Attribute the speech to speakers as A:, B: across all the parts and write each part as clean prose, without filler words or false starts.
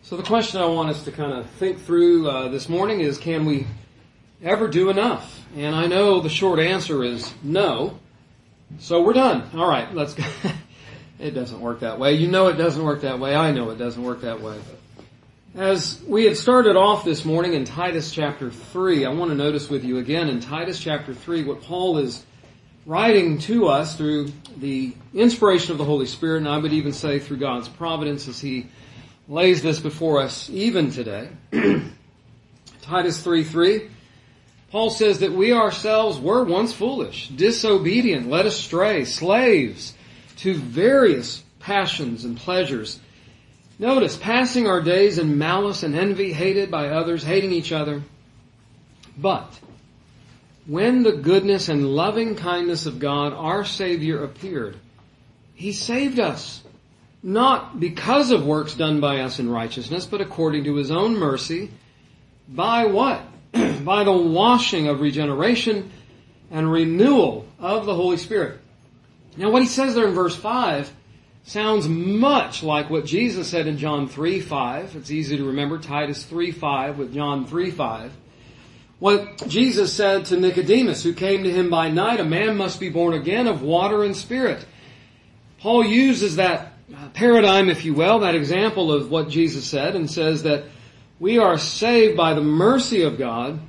A: So the question I want us to kind of think through this morning is, can we ever do enough? And I know the short answer is no. So we're done. All right, let's go. It doesn't work that way. You know it doesn't work that way. I know it doesn't work that way. As we had started off this morning in Titus chapter 3, I want to notice with you again in Titus chapter 3 what Paul is writing to us through the inspiration of the Holy Spirit, and I would even say through God's providence as He lays this before us even today. Titus 3:3, Paul says that we ourselves were once foolish, disobedient, led astray, slaves to various passions and pleasures. Notice, passing our days in malice and envy, hated by others, hating each other. But when the goodness and loving kindness of God, our Savior, appeared, He saved us, not because of works done by us in righteousness, but according to His own mercy. By what? By the washing of regeneration and renewal of the Holy Spirit. Now what he says there in verse 5 sounds much like what Jesus said in John 3:5. It's easy to remember Titus 3:5 with John 3:5. What Jesus said to Nicodemus, who came to Him by night, a man must be born again of water and Spirit. Paul uses that paradigm, if you will, that example of what Jesus said, and says that we are saved by the mercy of God,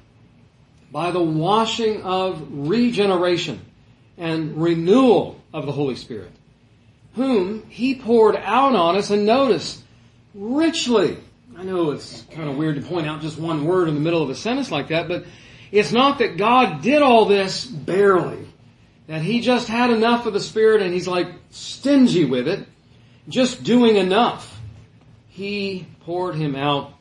A: by the washing of regeneration and renewal of the Holy Spirit, whom He poured out on us, and notice, richly. I know it's kind of weird to point out just one word in the middle of a sentence like that, but it's not that God did all this barely, that He just had enough of the Spirit and He's like stingy with it, just doing enough. He poured Him out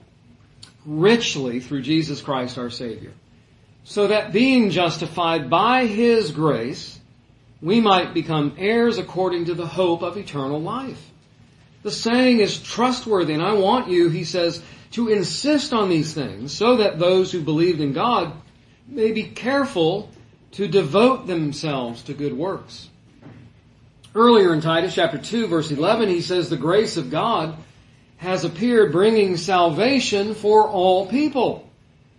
A: richly through Jesus Christ our Savior, so that being justified by His grace, we might become heirs according to the hope of eternal life. The saying is trustworthy, and I want you, he says, to insist on these things, so that those who believed in God may be careful to devote themselves to good works. Earlier in Titus chapter 2, verse 11, he says, the grace of God has appeared, bringing salvation for all people.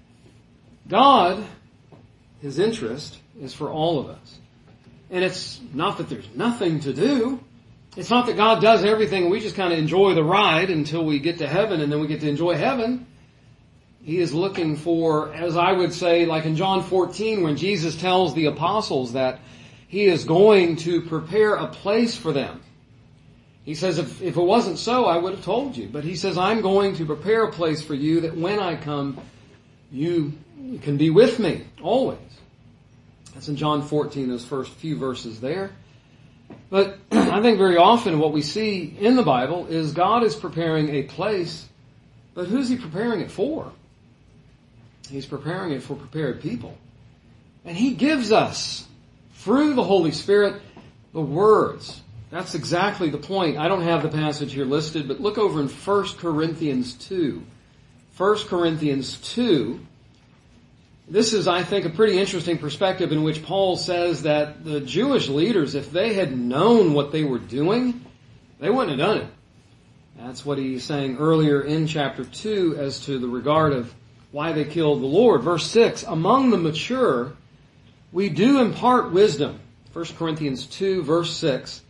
A: God, His interest is for all of us. And it's not that there's nothing to do. It's not that God does everything and we just kind of enjoy the ride until we get to heaven and then we get to enjoy heaven. He is looking for, as I would say, like in John 14, when Jesus tells the apostles that He is going to prepare a place for them. He says, if it wasn't so, I would have told you. But He says, I'm going to prepare a place for you that when I come, you can be with me always. That's in John 14, those first few verses there. But I think very often what we see in the Bible is God is preparing a place, but who's He preparing it for? He's preparing it for prepared people. And He gives us, through the Holy Spirit, the words. That's exactly the point. I don't have the passage here listed, but look over in 1 Corinthians 2. 1 Corinthians 2. This is, I think, a pretty interesting perspective in which Paul says that the Jewish leaders, if they had known what they were doing, they wouldn't have done it. That's what he's saying earlier in chapter 2 as to the regard of why they killed the Lord. Verse 6, among the mature, we do impart wisdom. 1 Corinthians 2, verse 6.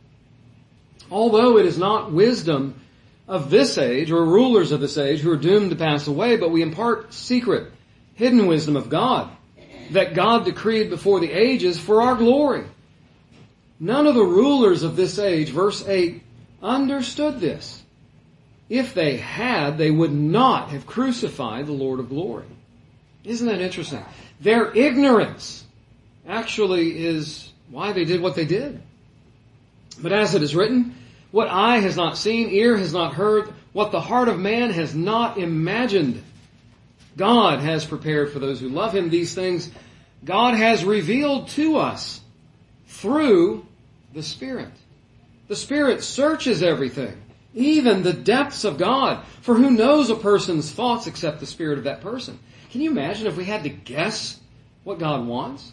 A: Although it is not wisdom of this age or rulers of this age who are doomed to pass away, but we impart secret, hidden wisdom of God, that God decreed before the ages for our glory. None of the rulers of this age, verse 8, understood this. If they had, they would not have crucified the Lord of glory. Isn't that interesting? Their ignorance actually is why they did what they did. But as it is written, what eye has not seen, ear has not heard, what the heart of man has not imagined, God has prepared for those who love Him. These things God has revealed to us through the Spirit. The Spirit searches everything, even the depths of God. For who knows a person's thoughts except the spirit of that person? Can you imagine if we had to guess what God wants?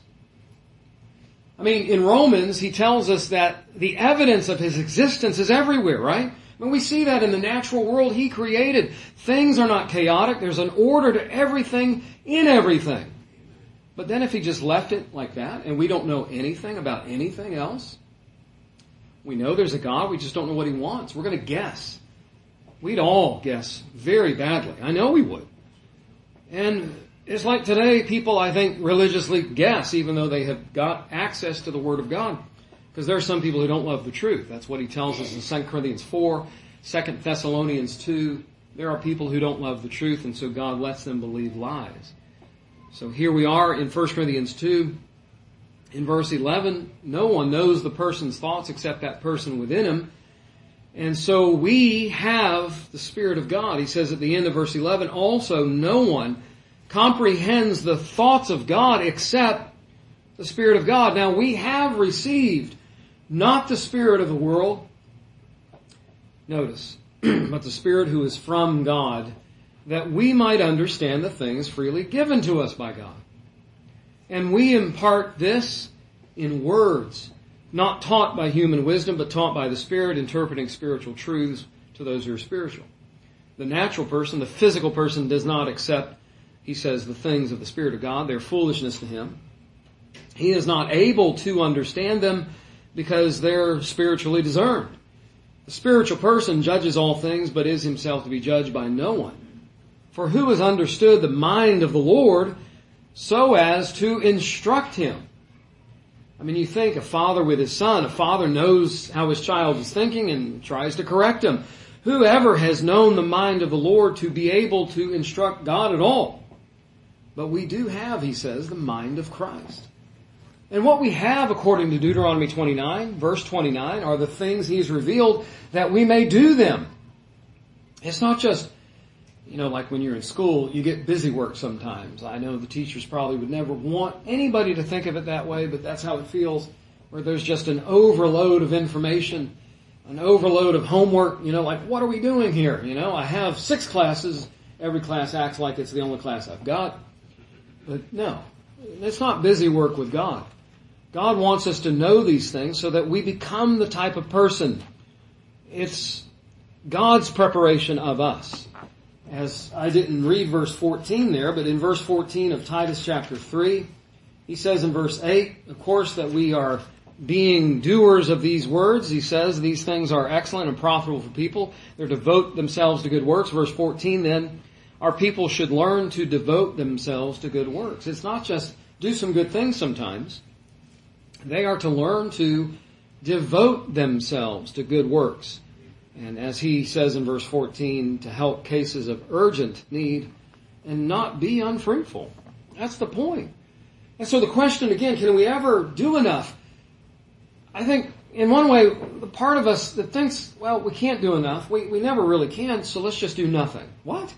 A: I mean, in Romans, he tells us that the evidence of His existence is everywhere, right? I mean, we see that in the natural world He created. Things are not chaotic. There's an order to everything in everything. But then if He just left it like that, and we don't know anything about anything else, we know there's a God, we just don't know what He wants. We're going to guess. We'd all guess very badly. I know we would. And it's like today, people, I think, religiously guess, even though they have got access to the Word of God. Because there are some people who don't love the truth. That's what He tells us in 2 Corinthians 4, 2 Thessalonians 2. There are people who don't love the truth, and so God lets them believe lies. So here we are in 1 Corinthians 2, in verse 11. No one knows the person's thoughts except that person within him. And so we have the Spirit of God. He says at the end of verse 11, also no one comprehends the thoughts of God except the Spirit of God. Now we have received not the spirit of the world, notice, but the Spirit who is from God, that we might understand the things freely given to us by God. And we impart this in words, not taught by human wisdom, but taught by the Spirit, interpreting spiritual truths to those who are spiritual. The natural person, the physical person, does not accept, he says, the things of the Spirit of God. They're foolishness to him. He is not able to understand them because they're spiritually discerned. The spiritual person judges all things, but is himself to be judged by no one. For who has understood the mind of the Lord so as to instruct him? I mean, you think a father with his son, a father knows how his child is thinking and tries to correct him. Whoever has known the mind of the Lord to be able to instruct God at all? But we do have, he says, the mind of Christ. And what we have, according to Deuteronomy 29, verse 29, are the things He's revealed that we may do them. It's not just, like when you're in school, you get busy work sometimes. I know the teachers probably would never want anybody to think of it that way, but that's how it feels, where there's just an overload of information, an overload of homework, like, what are we doing here? I have 6 classes. Every class acts like it's the only class I've got. But no, it's not busy work with God. God wants us to know these things so that we become the type of person. It's God's preparation of us. As I didn't read verse 14 there, but in verse 14 of Titus chapter 3, he says in verse 8, of course, that we are being doers of these words. He says these things are excellent and profitable for people. They're to devote themselves to good works. Verse 14 then, our people should learn to devote themselves to good works. It's not just do some good things sometimes. They are to learn to devote themselves to good works. And as he says in verse 14, to help cases of urgent need and not be unfruitful. That's the point. And so the question again, can we ever do enough? I think in one way, the part of us that thinks, well, we can't do enough. We never really can, so let's just do nothing. What?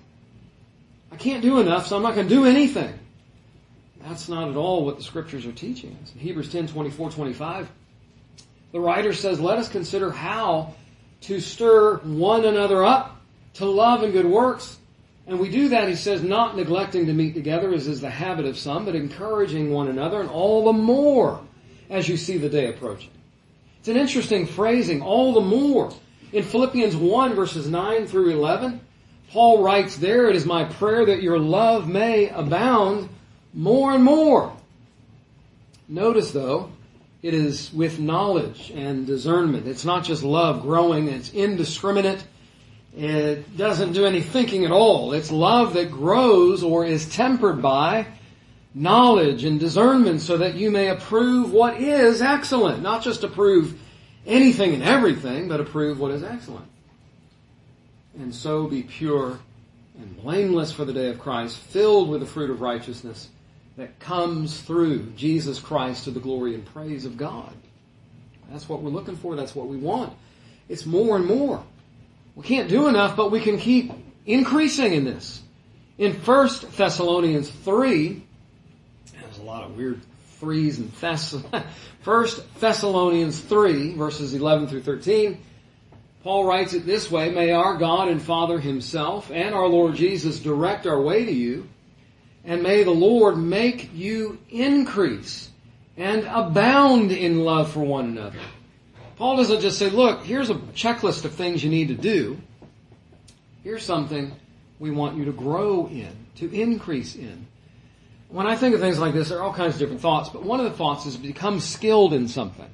A: I can't do enough, so I'm not going to do anything. That's not at all what the Scriptures are teaching us. In Hebrews 10, 24, 25, the writer says, let us consider how to stir one another up to love and good works. And we do that, he says, not neglecting to meet together, as is the habit of some, but encouraging one another, and all the more as you see the day approaching. It's an interesting phrasing, all the more. In Philippians 1, verses 9 through 11, Paul writes there, it is my prayer that your love may abound more and more. Notice, though, it is with knowledge and discernment. It's not just love growing. It's indiscriminate. It doesn't do any thinking at all. It's love that grows or is tempered by knowledge and discernment so that you may approve what is excellent. Not just approve anything and everything, but approve what is excellent. And so be pure and blameless for the day of Christ, filled with the fruit of righteousness that comes through Jesus Christ to the glory and praise of God. That's what we're looking for. That's what we want. It's more and more. We can't do enough, but we can keep increasing in this. In 1 Thessalonians 3, there's a lot of weird threes and 1 Thessalonians 3, verses 11 through 13, Paul writes it this way, may our God and Father Himself and our Lord Jesus direct our way to you, and may the Lord make you increase and abound in love for one another, Paul doesn't just say, look, here's a checklist of things you need to do. Here's something we want you to grow in, to increase in. When I think of things like this, there are all kinds of different thoughts, but one of the thoughts is become skilled in something.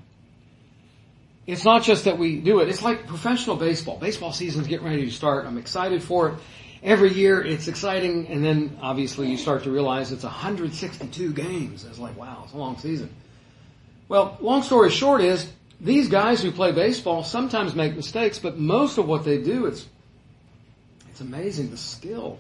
A: It's not just that we do it. It's like professional baseball. Baseball season's getting ready to start. I'm excited for it. Every year it's exciting, and then obviously you start to realize it's 162 games. It's like, wow, it's a long season. Well, long story short is, these guys who play baseball sometimes make mistakes, but most of what they do, it's amazing, the skill.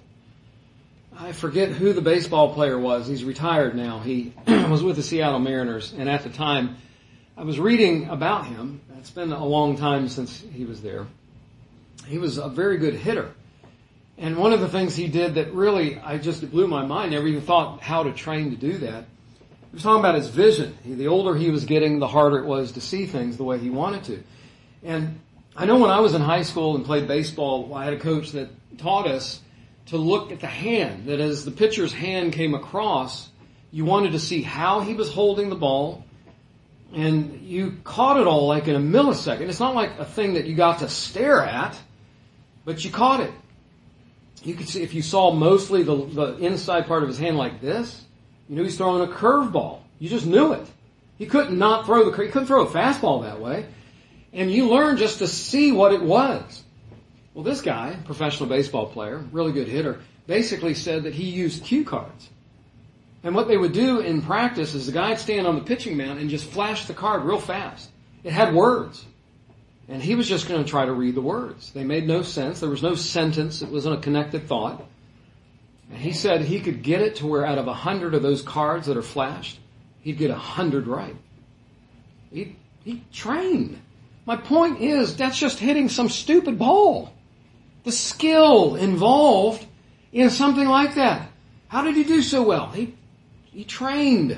A: I forget who the baseball player was. He's retired now. He was with the Seattle Mariners, and at the time, I was reading about him. It's been a long time since he was there. He was a very good hitter. And one of the things he did that really, it blew my mind. I never even thought how to train to do that. He was talking about his vision. The older he was getting, the harder it was to see things the way he wanted to. And I know when I was in high school and played baseball, I had a coach that taught us to look at the hand, that as the pitcher's hand came across, you wanted to see how he was holding the ball, and you caught it all like in a millisecond. It's not like a thing that you got to stare at, but you caught it. You could see, if you saw mostly the inside part of his hand like this, you knew he's throwing a curveball. You just knew it. He couldn't throw a fastball that way. And you learned just to see what it was. Well, this guy, professional baseball player, really good hitter, basically said that he used cue cards. And what they would do in practice is the guy would stand on the pitching mound and just flash the card real fast. It had words. And he was just going to try to read the words. They made no sense. There was no sentence. It wasn't a connected thought. And he said he could get it to where out of 100 of those cards that are flashed, he'd get 100 right. He trained. My point is, that's just hitting some stupid ball. The skill involved in something like that. How did he do so well? He trained.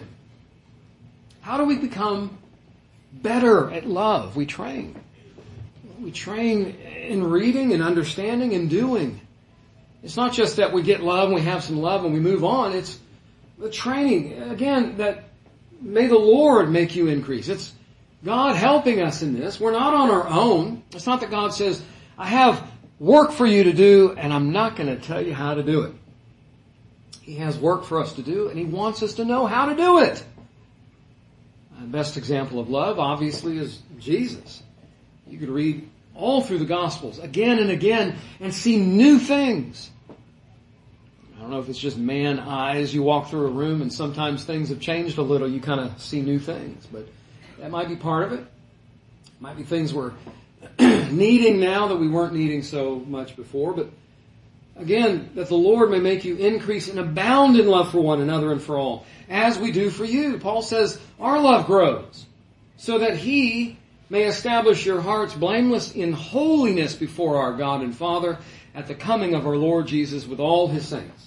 A: How do we become better at love? We train. We train in reading and understanding and doing. It's not just that we get love and we have some love and we move on. It's the training, again, that may the Lord make you increase. It's God helping us in this. We're not on our own. It's not that God says, I have work for you to do and I'm not going to tell you how to do it. He has work for us to do and He wants us to know how to do it. The best example of love, obviously, is Jesus. You could read all through the Gospels again and again and see new things. I don't know if it's just man eyes. You walk through a room and sometimes things have changed a little. You kind of see new things, but that might be part of it. It might be things we're needing now that we weren't needing so much before. But again, that the Lord may make you increase and abound in love for one another and for all, as we do for you. Paul says our love grows so that He may establish your hearts blameless in holiness before our God and Father at the coming of our Lord Jesus with all His saints.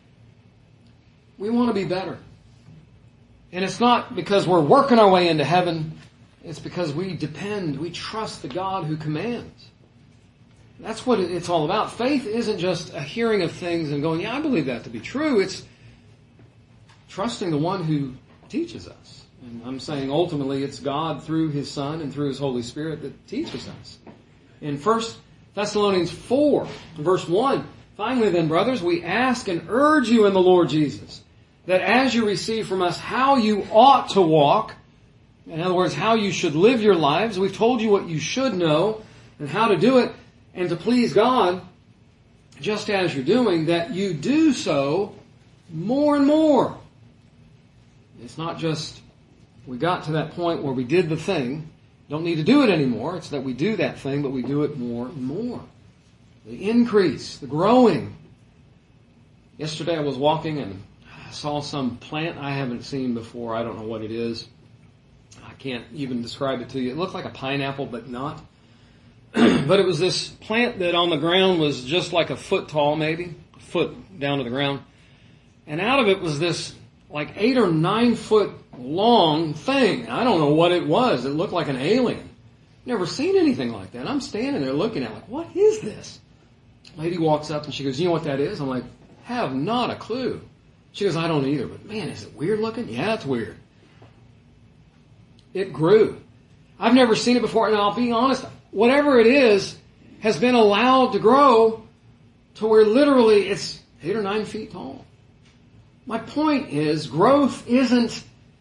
A: We want to be better. And it's not because we're working our way into heaven. It's because we trust the God who commands. That's what it's all about. Faith isn't just a hearing of things and going, yeah, I believe that to be true. It's trusting the one who teaches us. And I'm saying ultimately it's God through His Son and through His Holy Spirit that teaches us. In 1 Thessalonians 4, verse 1, finally then, brothers, we ask and urge you in the Lord Jesus, that as you receive from us how you ought to walk, in other words, how you should live your lives, we've told you what you should know and how to do it, and to please God, just as you're doing, that you do so more and more. It's not just we got to that point where we did the thing, don't need to do it anymore. It's that we do that thing, but we do it more and more. The increase, the growing. Yesterday I was walking and I saw some plant I haven't seen before. I don't know what it is. I can't even describe it to you. It looked like a pineapple, but not. But it was this plant that on the ground was just like a foot tall, maybe, a foot down to the ground. And out of it was this like 8 or 9 foot long thing. I don't know what it was. It looked like an alien. Never seen anything like that. I'm standing there looking at it like, what is this? Lady walks up and she goes, you know what that is? I'm like, have not a clue. She goes, I don't either, but man, is it weird looking? Yeah, it's weird. It grew. I've never seen it before, and I'll be honest, whatever it is has been allowed to grow to where literally it's 8 or 9 feet tall. My point is, growth isn't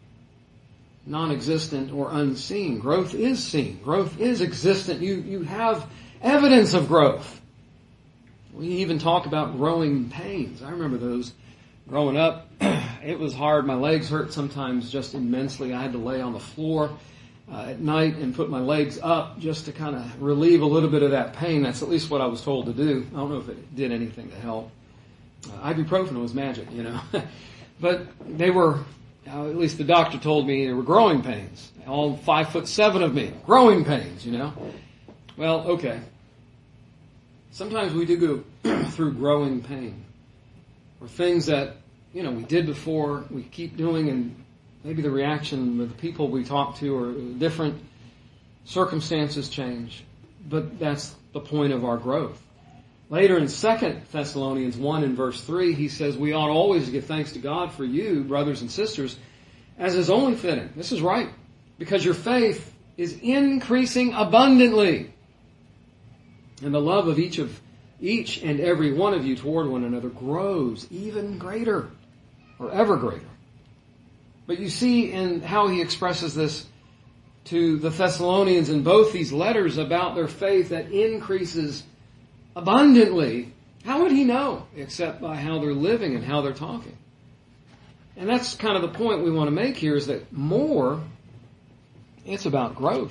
A: non-existent or unseen. Growth is seen. Growth is existent. You have evidence of growth. We even talk about growing pains. I remember those growing up. It was hard. My legs hurt sometimes just immensely. I had to lay on the floor at night and put my legs up just to kind of relieve a little bit of that pain. That's at least what I was told to do. I don't know if it did anything to help. Ibuprofen was magic, But they were, at least the doctor told me, they were growing pains. All 5'7" of me. Growing pains, Well, okay. Sometimes we do go through growing pain. Or things that, we did before, we keep doing, and maybe the reaction of the people we talk to are different. Circumstances change. But that's the point of our growth. Later in 2 Thessalonians 1 and verse 3, he says, we ought always to give thanks to God for you, brothers and sisters, as is only fitting. This is right. Because your faith is increasing abundantly. And the love of each and every one of you toward one another grows even greater, or ever greater. But you see in how he expresses this to the Thessalonians in both these letters about their faith that increases abundantly. How would he know except by how they're living and how they're talking? And that's kind of the point we want to make here, is that more, it's about growth.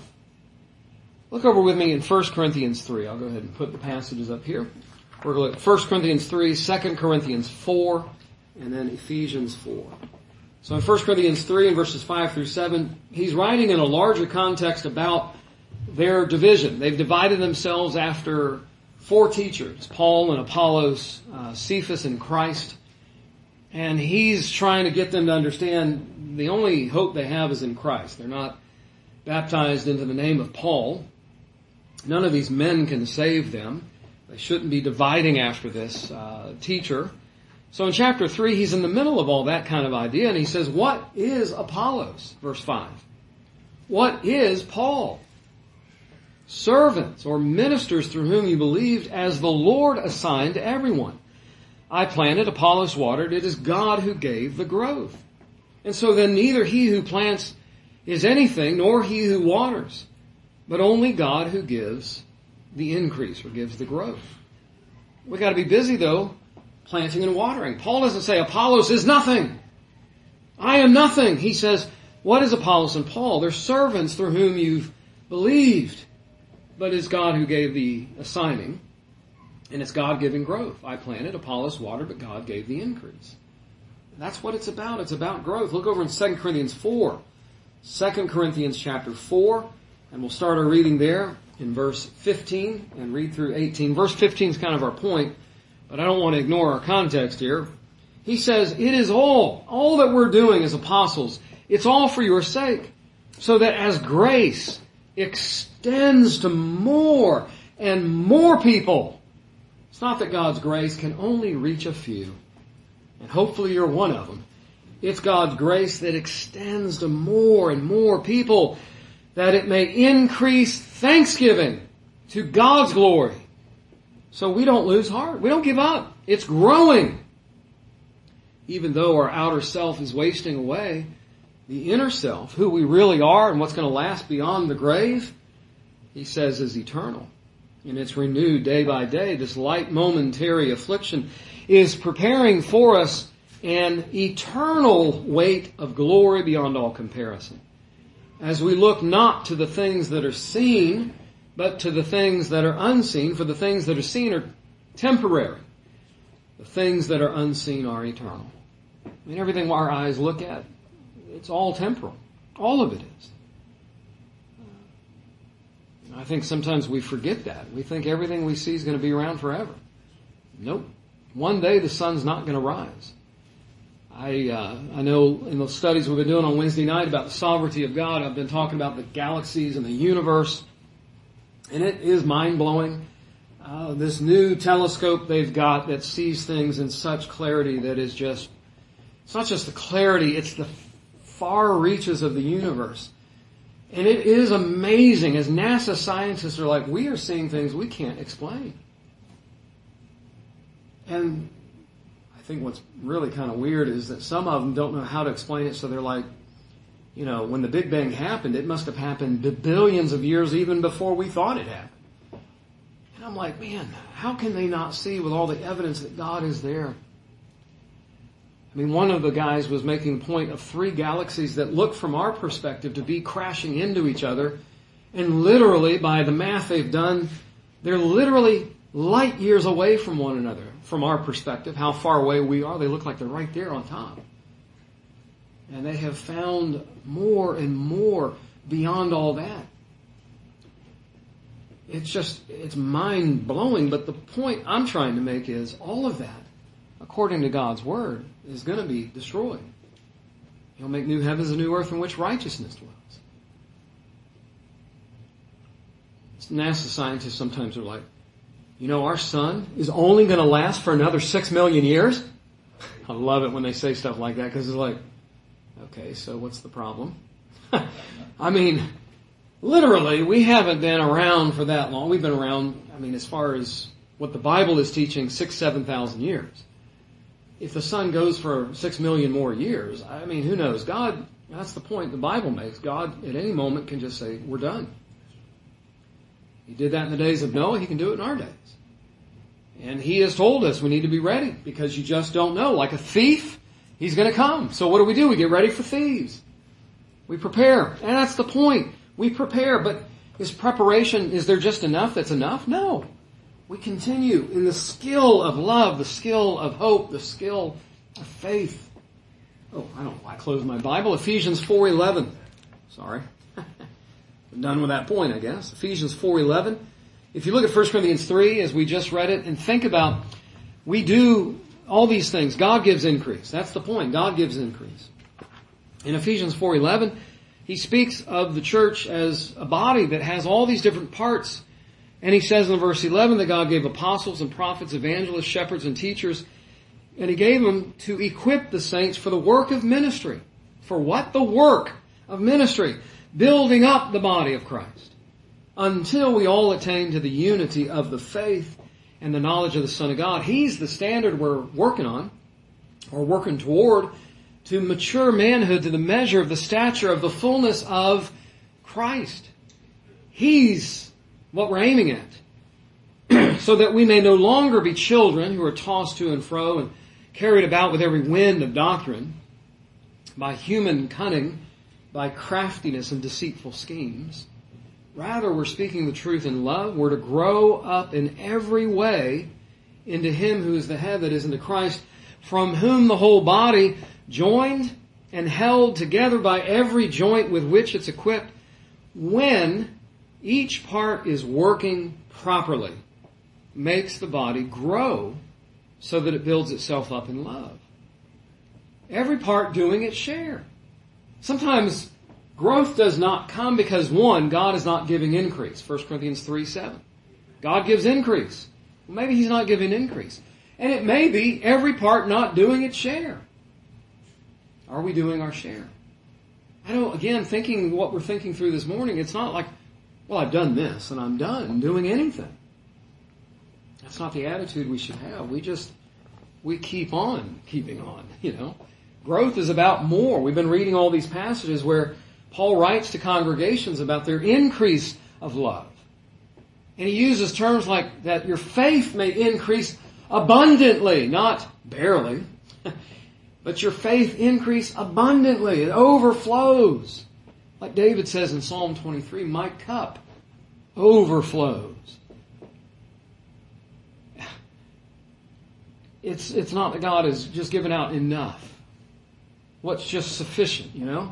A: Look over with me in 1 Corinthians 3. I'll go ahead and put the passages up here. We're going to look at 1 Corinthians 3, 2 Corinthians 4, and then Ephesians 4. So in 1 Corinthians 3 and verses 5 through 7, he's writing in a larger context about their division. They've divided themselves after 4 teachers, Paul and Apollos, Cephas and Christ. And he's trying to get them to understand the only hope they have is in Christ. They're not baptized into the name of Paul. None of these men can save them. They shouldn't be dividing after this teacher. So in chapter 3, he's in the middle of all that kind of idea, and he says, what is Apollos? Verse 5. What is Paul? Servants or ministers through whom you believed, as the Lord assigned to everyone. I planted, Apollos watered, it is God who gave the growth. And so then neither he who plants is anything, nor he who waters, but only God who gives the increase, or gives the growth. We've got to be busy, though, planting and watering. Paul doesn't say Apollos is nothing. I am nothing. He says, what is Apollos and Paul? They're servants through whom you've believed. But it's God who gave the assigning, and it's God giving growth. I planted, Apollos watered, but God gave the increase. That's what it's about. It's about growth. Look over in 2 Corinthians 4. 2 Corinthians chapter 4, and we'll start our reading there in verse 15 and read through 18. Verse 15 is kind of our point, but I don't want to ignore our context here. He says, it is all that we're doing as apostles, it's all for your sake, so that as grace extends to more and more people. It's not that God's grace can only reach a few, and hopefully you're one of them. It's God's grace that extends to more and more people, that it may increase thanksgiving to God's glory. So we don't lose heart. We don't give up. It's growing. Even though our outer self is wasting away, the inner self, who we really are and what's going to last beyond the grave, he says is eternal. And it's renewed day by day. This light momentary affliction is preparing for us an eternal weight of glory beyond all comparison. As we look not to the things that are seen, but to the things that are unseen. For the things that are seen are temporary. The things that are unseen are eternal. I mean, everything our eyes look at, it's all temporal. All of it is. I think sometimes we forget that. We think everything we see is going to be around forever. Nope. One day the sun's not going to rise. I know in the studies we've been doing on Wednesday night about the sovereignty of God, I've been talking about the galaxies and the universe. And it is mind-blowing. This new telescope they've got that sees things in such clarity that is just, it's not just the clarity, it's the far reaches of the universe. And it is amazing as NASA scientists are like, we are seeing things we can't explain. And I think what's really kind of weird is that some of them don't know how to explain it, so they're like, you know, when the Big Bang happened, it must have happened billions of years even before we thought it happened. And I'm like, man, how can they not see with all the evidence that God is there? I mean, one of the guys was making the point of 3 galaxies that look from our perspective to be crashing into each other. And literally, by the math they've done, they're literally light years away from one another. From our perspective, how far away we are, they look like they're right there on top. And they have found more and more beyond all that. It's mind-blowing, but the point I'm trying to make is all of that, according to God's Word, is going to be destroyed. He'll make new heavens and new earth in which righteousness dwells. NASA scientists sometimes are like, you know, our sun is only going to last for another 6 million years? I love it when they say stuff like that, because it's like, okay, so what's the problem? I mean, literally, we haven't been around for that long. We've been around, I mean, as far as what the Bible is teaching, 7,000 years. If the sun goes for 6 million more years, I mean, who knows? God, that's the point the Bible makes. God, at any moment, can just say, we're done. He did that in the days of Noah. He can do it in our days. And He has told us we need to be ready, because you just don't know. Like a thief, He's going to come. So what do? We get ready for thieves. We prepare. And that's the point. We prepare. But is there just enough that's enough? No. We continue in the skill of love, the skill of hope, the skill of faith. Oh, I don't know why I closed my Bible. Ephesians 4:11. Sorry. I'm done with that point, I guess. Ephesians 4:11. If you look at 1 Corinthians 3, as we just read it, and think about, we do all these things. God gives increase. That's the point. God gives increase. In Ephesians 4:11, he speaks of the church as a body that has all these different parts. And he says in verse 11 that God gave apostles and prophets, evangelists, shepherds, and teachers. And He gave them to equip the saints for the work of ministry. For what? The work of ministry. Building up the body of Christ. Until we all attain to the unity of the faith and the knowledge of the Son of God. He's the standard we're working on, or working toward, to mature manhood to the measure of the stature of the fullness of Christ. He's what we're aiming at. So that we may no longer be children who are tossed to and fro and carried about with every wind of doctrine, by human cunning, by craftiness and deceitful schemes. Rather, we're speaking the truth in love. We're to grow up in every way into Him who is the head, that is, into Christ, from whom the whole body, joined and held together by every joint with which it's equipped, when each part is working properly, makes the body grow so that it builds itself up in love. Every part doing its share. Sometimes growth does not come because, one, God is not giving increase. 1 Corinthians 3:7. God gives increase. Well, maybe He's not giving increase. And it may be every part not doing its share. Are we doing our share? Again, thinking what we're thinking through this morning, it's not like, well, I've done this and I'm done doing anything. That's not the attitude we should have. We keep on keeping on, Growth is about more. We've been reading all these passages where Paul writes to congregations about their increase of love. And he uses terms like that your faith may increase abundantly, not barely, but your faith increase abundantly. It overflows. Like David says in Psalm 23, my cup overflows. It's not that God is just giving out enough. What's just sufficient,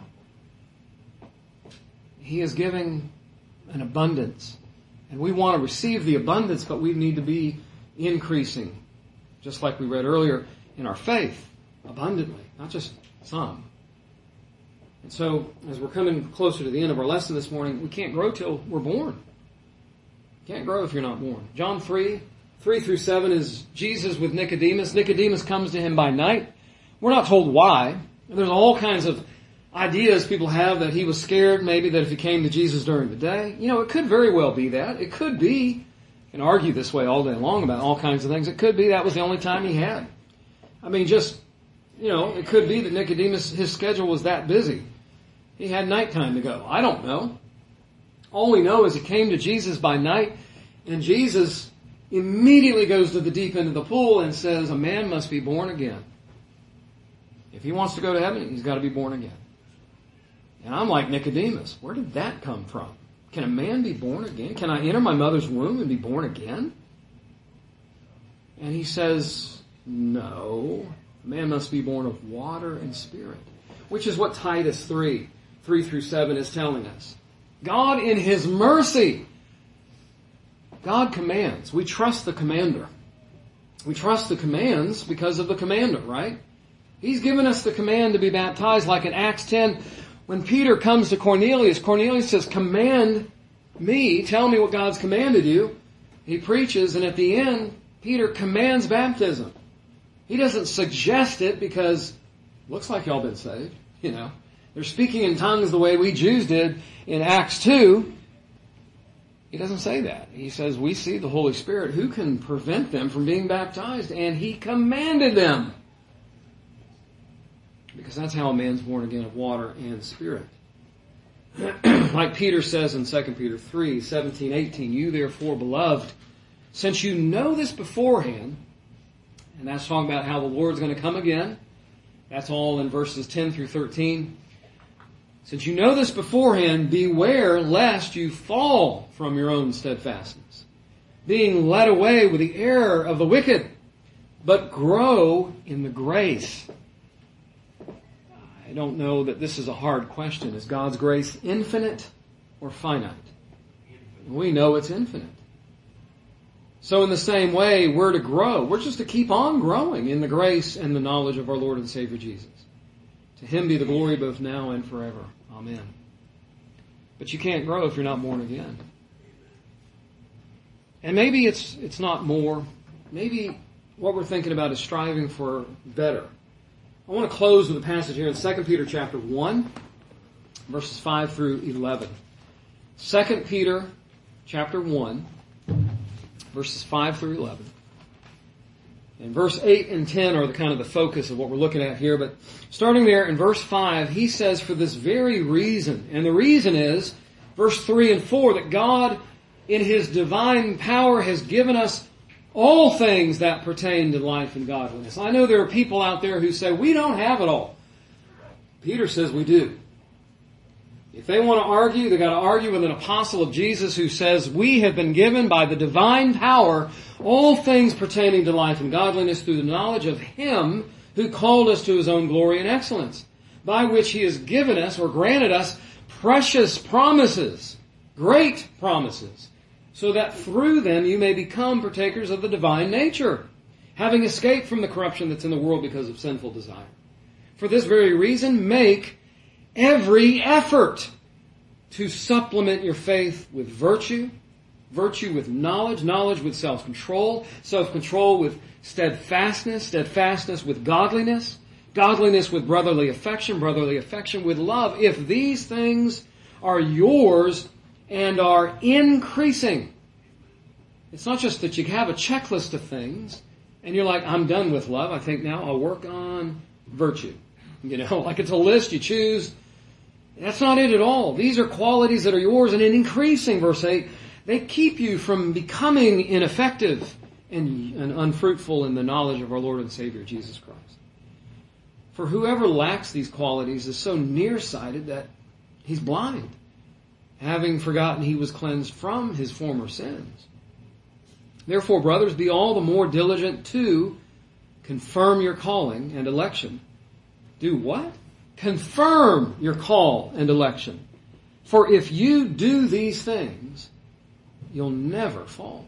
A: He is giving an abundance. And we want to receive the abundance, but we need to be increasing. Just like we read earlier, in our faith, abundantly, not just some. And so, as we're coming closer to the end of our lesson this morning, we can't grow till we're born. You can't grow if you're not born. John 3:3-7 is Jesus with Nicodemus. Nicodemus comes to Him by night. We're not told why. There's all kinds of ideas people have that he was scared maybe that if he came to Jesus during the day. It could very well be that. It could be, you can argue this way all day long about all kinds of things. It could be that was the only time he had. It could be that Nicodemus, his schedule was that busy. He had nighttime to go. I don't know. All we know is he came to Jesus by night, and Jesus immediately goes to the deep end of the pool and says, a man must be born again. If he wants to go to heaven, he's got to be born again. And I'm like Nicodemus. Where did that come from? Can a man be born again? Can I enter my mother's womb and be born again? And he says, no. A man must be born of water and spirit. Which is what Titus 3:3-7 is telling us. God in His mercy, God commands. We trust the commander. We trust the commands because of the commander, right? He's given us the command to be baptized, like in Acts 10. When Peter comes to Cornelius, Cornelius says, command me, tell me what God's commanded you. He preaches, and at the end, Peter commands baptism. He doesn't suggest it because looks like y'all been saved, They're speaking in tongues the way we Jews did in Acts 2. He doesn't say that. He says, we see the Holy Spirit. Who can prevent them from being baptized? And He commanded them. Because that's how a man's born again, of water and spirit. Like Peter says in 2 Peter 3:17-18, you therefore, beloved, since you know this beforehand, and that's talking about how the Lord's going to come again. That's all in verses 10-13. Since you know this beforehand, beware lest you fall from your own steadfastness, being led away with the error of the wicked, but grow in the grace. I don't know that this is a hard question. Is God's grace infinite or finite? We know it's infinite. So in the same way, we're to grow. We're just to keep on growing in the grace and the knowledge of our Lord and Savior Jesus. To Him be the glory both now and forever. Amen. But you can't grow if you're not born again. And maybe it's not more. Maybe what we're thinking about is striving for better. I want to close with a passage here in 2 Peter chapter 1, verses 5-11. 2 Peter chapter 1, verses 5-11. And verse 8 and 10 are the focus of what we're looking at here. But starting there in verse 5, he says, for this very reason, and the reason is, verse 3 and 4, that God in His divine power has given us all things that pertain to life and godliness. I know there are people out there who say, we don't have it all. Peter says we do. If they want to argue, they've got to argue with an apostle of Jesus who says, we have been given by the divine power all things pertaining to life and godliness through the knowledge of Him who called us to His own glory and excellence, by which He has given us or granted us precious promises, great promises, so that through them you may become partakers of the divine nature, having escaped from the corruption that's in the world because of sinful desire. For this very reason, make every effort to supplement your faith with virtue, virtue with knowledge, knowledge with self-control, self-control with steadfastness, steadfastness with godliness, godliness with brotherly affection with love. If these things are yours and are increasing. It's not just that you have a checklist of things and you're like, I'm done with love. I think now I'll work on virtue. Like it's a list you choose. That's not it at all. These are qualities that are yours and in increasing, verse 8, they keep you from becoming ineffective and unfruitful in the knowledge of our Lord and Savior Jesus Christ. For whoever lacks these qualities is so nearsighted that he's blind, having forgotten he was cleansed from his former sins. Therefore, brothers, be all the more diligent to confirm your calling and election. Do what? Confirm your call and election. For if you do these things, you'll never fall.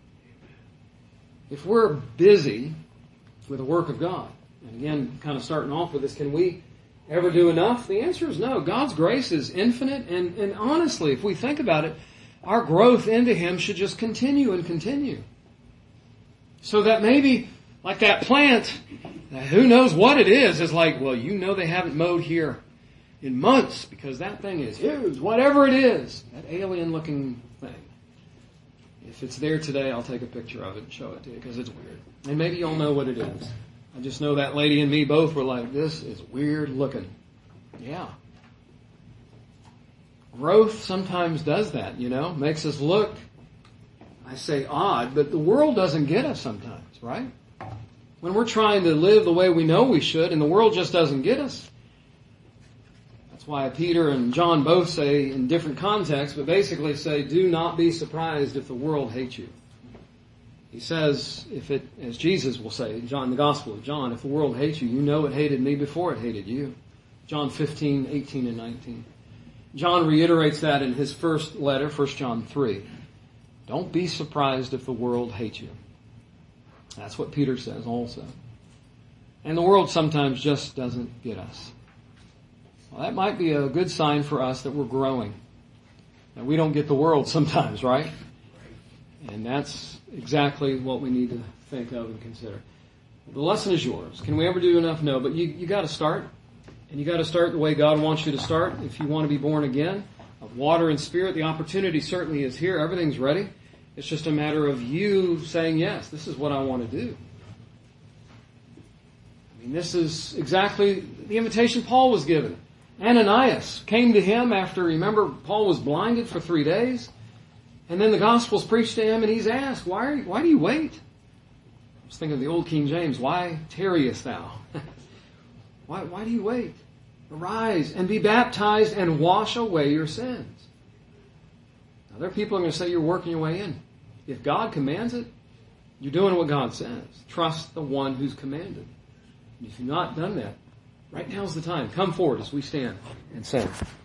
A: If we're busy with the work of God, and again, kind of starting off with this, can we ever do enough? The answer is no. God's grace is infinite, and honestly, if we think about it, our growth into Him should just continue and continue. So that maybe, like that plant, who knows what it is like, well, they haven't mowed here in months because that thing is huge, whatever it is, that alien-looking thing. If it's there today, I'll take a picture of it and show it to you because it's weird. And maybe you'll know what it is. I just know that lady and me both were like, this is weird looking. Yeah. Growth sometimes does that, makes us look, I say odd, but the world doesn't get us sometimes, right? When we're trying to live the way we know we should and the world just doesn't get us. That's why Peter and John both say in different contexts, but basically say, do not be surprised if the world hates you. He says, as Jesus will say in the Gospel of John, if the world hates you, you know it hated me before it hated you. John 15, 18, and 19. John reiterates that in his first letter, 1 John 3. Don't be surprised if the world hates you. That's what Peter says also. And the world sometimes just doesn't get us. Well, that might be a good sign for us that we're growing. That we don't get the world sometimes, right? And that's exactly what we need to think of and consider. The lesson is yours. Can we ever do enough? No, but you got to start. And you got to start the way God wants you to start. If you want to be born again, of water and spirit, the opportunity certainly is here. Everything's ready. It's just a matter of you saying, yes, this is what I want to do. I mean, this is exactly the invitation Paul was given. Ananias came to him after, remember, Paul was blinded for 3 days. And then the gospel's preached to him and he's asked, why do you wait? I was thinking of the old King James, why tarriest thou? Why do you wait? Arise and be baptized and wash away your sins. Now there are people who are going to say you're working your way in. If God commands it, you're doing what God says. Trust the one who's commanded. And if you've not done that, right now's the time. Come forward as we stand and sing.